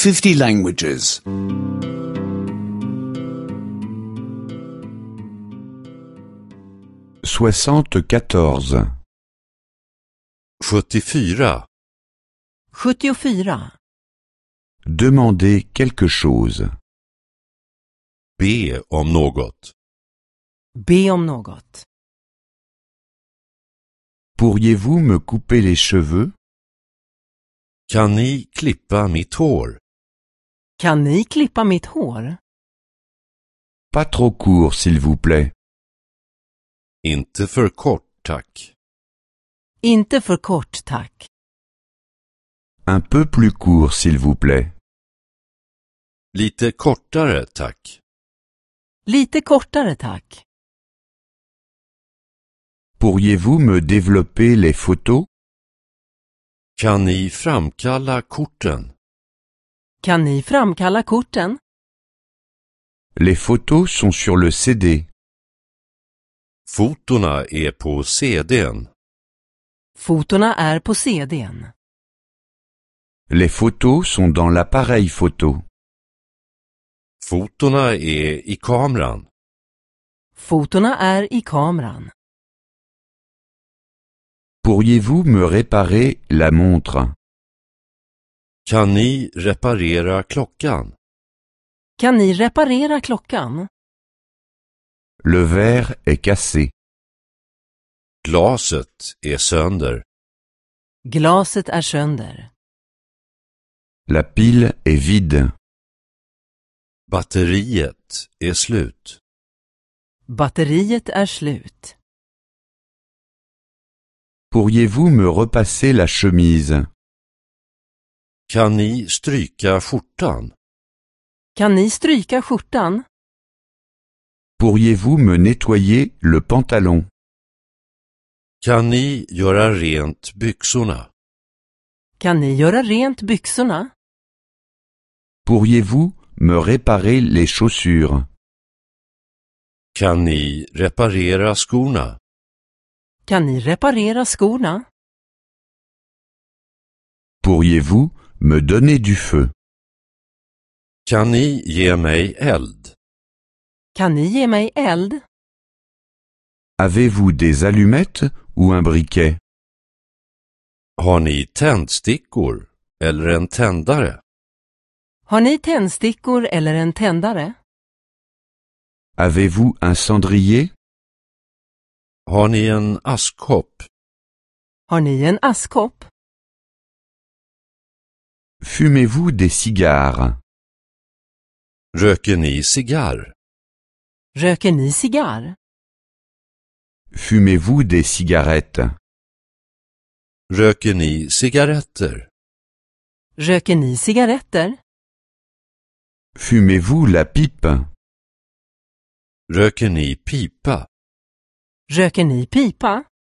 50 languages. 74. 74. 74. Demandez quelque chose. Be om något. Be om något. Pourriez-vous me couper les cheveux? Kan ni klippa mitt hår? Kan ni klippa mitt hår? Pas trop court, s'il vous plaît. Inte för kort, tack. Inte för kort, tack. Un peu plus court, s'il vous plaît. Lite kortare, tack. Lite kortare, tack. Pourriez-vous me développer les photos? Kan ni framkalla korten? Kan ni framkalla korten? Les photos sont sur le CD. Fotona är på CD:n. Fotona är på CD:n. Les photos sont dans l'appareil photo. Fotona är i kameran. Fotona är i kameran. Pourriez-vous me réparer la montre? Kan ni reparera klockan? Kan ni reparera klockan? Le verre est cassé. Glaset är sönder. Glaset är sönder. La pile est vide. Batteriet är slut. Batteriet är slut. Pourriez-vous me repasser la chemise? Kan ni stryka skjortan? Kan ni stryka skjortan? Pourriez-vous me nettoyer le pantalon? Kan ni göra rent byxorna? Kan ni göra rent byxorna? Pourriez-vous me réparer les chaussures? Kan ni reparera skorna? Kan ni reparera skorna? Pourriez-vous me donner du feu? Kan ni ge mig eld? Kan ni ge mig eld? Avez-vous des allumettes ou un briquet? Har ni tändstickor eller en tändare? Har ni tändstickor eller en tändare? Avez-vous un cendrier? Har ni en askkopp? Har ni en askkopp? Fumez-vous des cigares? Röker ni cigarr? Röker ni cigarr? Fumez-vous des cigarettes? Röker ni cigaretter? Röker ni cigaretter? Fumez-vous la pipe? Röker ni pipa? Röker ni pipa?